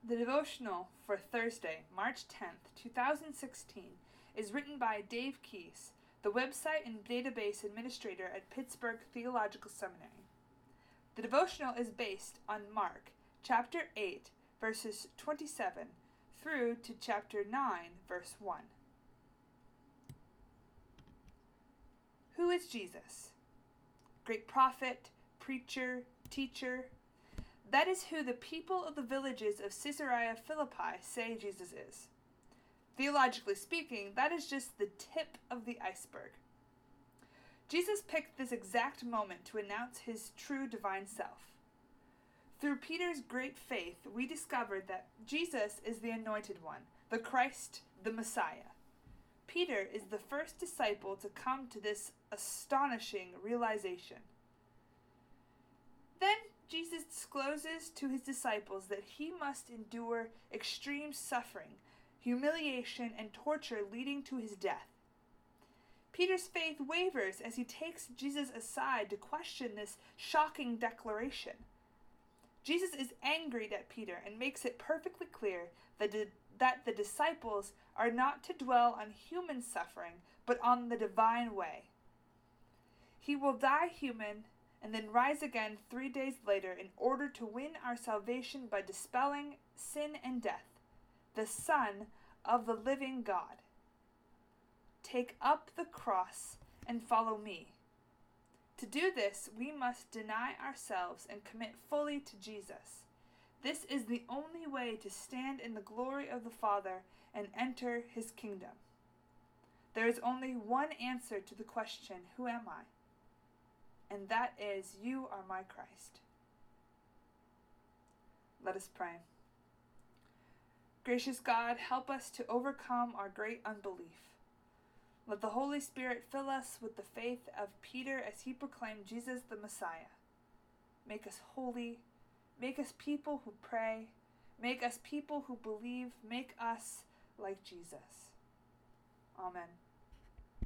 The devotional for Thursday, March 10th, 2016, is written by Dave Keese, the website and database administrator at Pittsburgh Theological Seminary. The devotional is based on Mark, chapter 8, verses 27 through to chapter 9, verse 1. Who is Jesus? Great prophet, preacher, teacher. That is who the people of the villages of Caesarea Philippi say Jesus is. Theologically speaking, that is just the tip of the iceberg. Jesus picked this exact moment to announce his true divine self. Through Peter's great faith, we discovered that Jesus is the Anointed One, the Christ, the Messiah. Peter is the first disciple to come to this astonishing realization. Then Jesus discloses to his disciples that he must endure extreme suffering, humiliation, and torture leading to his death. Peter's faith wavers as he takes Jesus aside to question this shocking declaration. Jesus is angry at Peter and makes it perfectly clear that the disciples are not to dwell on human suffering, but on the divine way. He will die human and then rise again 3 days later in order to win our salvation by dispelling sin and death, the Son of the living God. Take up the cross and follow me. To do this, we must deny ourselves and commit fully to Jesus. This is the only way to stand in the glory of the Father and enter his kingdom. There is only one answer to the question, who am I? And that is, you are my Christ. Let us pray. Gracious God, help us to overcome our great unbelief. Let the Holy Spirit fill us with the faith of Peter as he proclaimed Jesus the Messiah. Make us holy. Make us people who pray. Make us people who believe. Make us like Jesus. Amen.